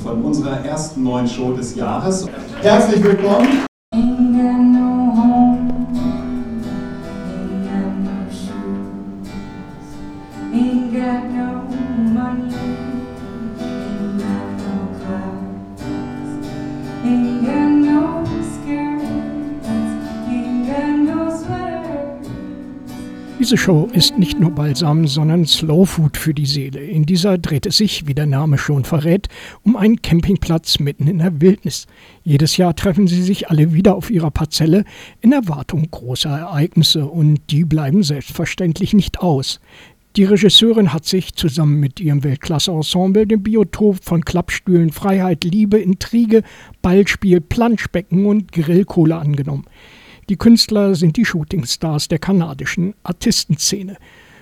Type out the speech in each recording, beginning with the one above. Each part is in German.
von unserer ersten neuen Show des Jahres. Herzlich willkommen! Diese Show ist nicht nur Balsam, sondern Slow Food für die Seele. In dieser dreht es sich, wie der Name schon verrät, um einen Campingplatz mitten in der Wildnis. Jedes Jahr treffen sie sich alle wieder auf ihrer Parzelle in Erwartung großer Ereignisse und die bleiben selbstverständlich nicht aus. Die Regisseurin hat sich zusammen mit ihrem Weltklasse-Ensemble dem Biotop von Klappstühlen, Freiheit, Liebe, Intrige, Ballspiel, Planschbecken und Grillkohle angenommen. Die Künstler sind die Shootingstars der kanadischen Artistenszene.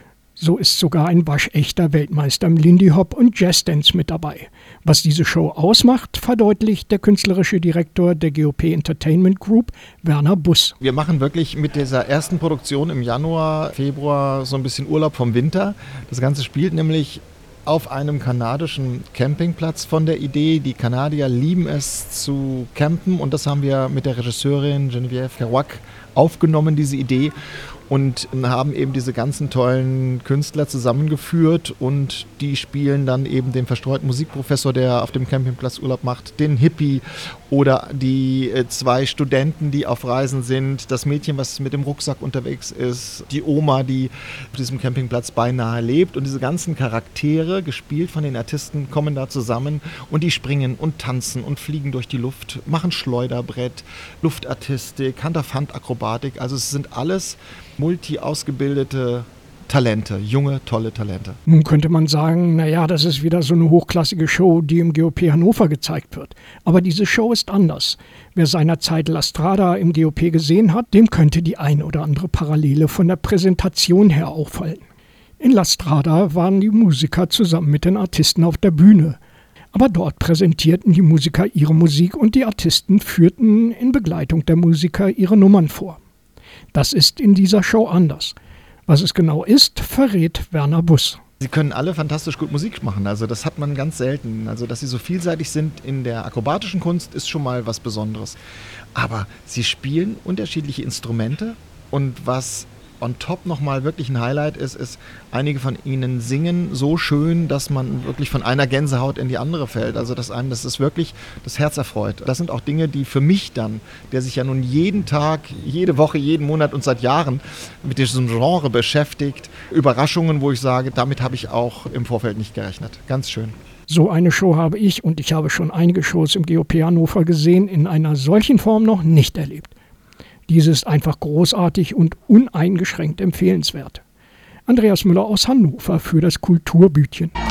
So ist sogar ein waschechter Weltmeister im Lindy Hop und Jazzdance mit dabei. Was diese Show ausmacht, verdeutlicht der künstlerische Direktor der GOP Entertainment Group, Werner Buss. Wir machen wirklich mit dieser ersten Produktion im Januar, Februar so ein bisschen Urlaub vom Winter. Das Ganze spielt nämlich auf einem kanadischen Campingplatz von der Idee. Die Kanadier lieben es zu campen und das haben wir mit der Regisseurin Geneviève Kerouac aufgenommen, diese Idee. Und haben eben diese ganzen tollen Künstler zusammengeführt und die spielen dann eben den verstreuten Musikprofessor, der auf dem Campingplatz Urlaub macht, den Hippie oder die zwei Studenten, die auf Reisen sind, das Mädchen, was mit dem Rucksack unterwegs ist, die Oma, die auf diesem Campingplatz beinahe lebt. Und diese ganzen Charaktere, gespielt von den Artisten, kommen da zusammen und die springen und tanzen und fliegen durch die Luft, machen Schleuderbrett, Luftartistik, Hand-auf-Hand-Akrobatik. Also es sind alles multi-ausgebildete Talente, junge, tolle Talente. Nun könnte man sagen, naja, das ist wieder so eine hochklassige Show, die im GOP Hannover gezeigt wird. Aber diese Show ist anders. Wer seinerzeit La Strada im GOP gesehen hat, dem könnte die ein oder andere Parallele von der Präsentation her auffallen. In La Strada waren die Musiker zusammen mit den Artisten auf der Bühne. Aber dort präsentierten die Musiker ihre Musik und die Artisten führten in Begleitung der Musiker ihre Nummern vor. Das ist in dieser Show anders. Was es genau ist, verrät Werner Buss. Sie können alle fantastisch gut Musik machen, also das hat man ganz selten. Also dass sie so vielseitig sind in der akrobatischen Kunst ist schon mal was Besonderes. Aber sie spielen unterschiedliche Instrumente und was on top nochmal wirklich ein Highlight ist, einige von ihnen singen so schön, dass man wirklich von einer Gänsehaut in die andere fällt. Also das ist wirklich das Herz erfreut. Das sind auch Dinge, die für mich dann, der sich ja nun jeden Tag, jede Woche, jeden Monat und seit Jahren mit diesem Genre beschäftigt, Überraschungen, wo ich sage, damit habe ich auch im Vorfeld nicht gerechnet. Ganz schön. So eine Show habe ich und ich habe schon einige Shows im GOP Hannover gesehen, in einer solchen Form noch nicht erlebt. Diese ist einfach großartig und uneingeschränkt empfehlenswert. Andreas Müller aus Hannover für das Kulturbütchen.